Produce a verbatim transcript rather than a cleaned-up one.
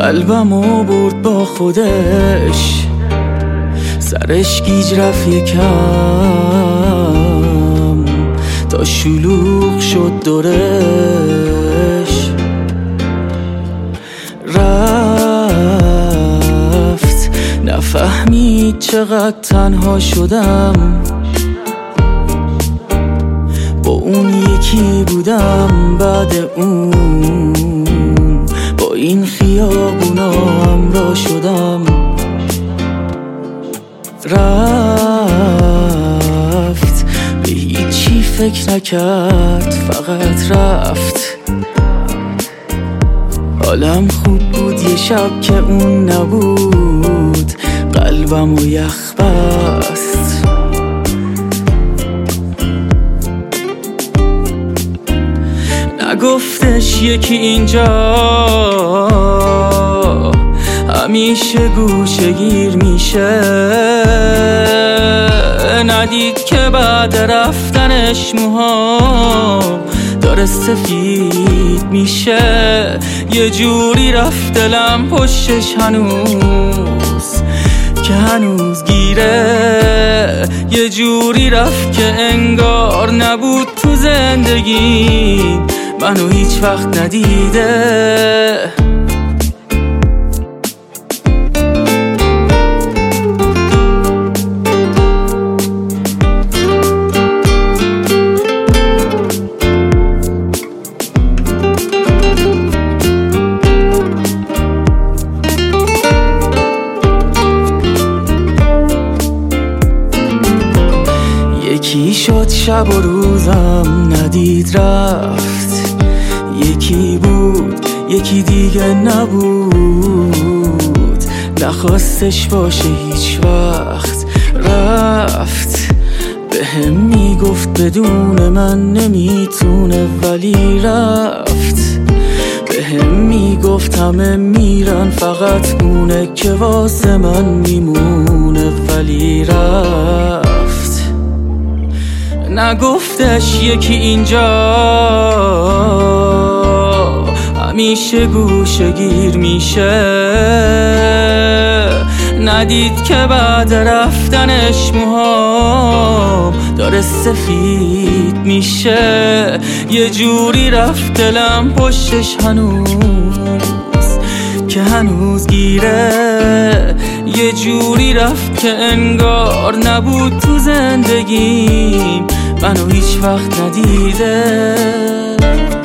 قلبمو برد با خودش، سرش گیج رفت یکم تا شلوغ شد دورش. رفت نفهمید چقدر تنها شدم، با اون یکی بودم بعد اون، با این خیابونا همراه شدم. رفت به هیچی فکر نکرد، فقط رفت. حالم خوب بود یه شب که اون نبود، قلبمو یخ بست. نگفتش یکی اینجا همیشه گوشه گیر میشه، ندید که بعد رفتنش موهام داره سفید میشه. یه جوری رفت دلم پشتش هنوز که هنوز گیره، یه جوری رفت که انگار نبود تو زندگی، منو هیچ وقت ندیده. یکی شد شب و روزم ندید رفت، یکی بود یکی دیگه نبود، نخواستش باشه هیچ وقت. رفت به هم میگفت بدون من نمیتونه، ولی رفت به هم میگفت همه میرن فقط اونه که واسه من میمونه، ولی رفت. نگفتش یکی اینجا همیشه گوشه گیر میشه، ندید که بعد رفتنش موهام داره سفید میشه. یه جوری رفت دلم پشتش هنوز که هنوز گیره، یه جوری رفت که انگار نبود تو زندگیم، منو هیچ وقت ندیده.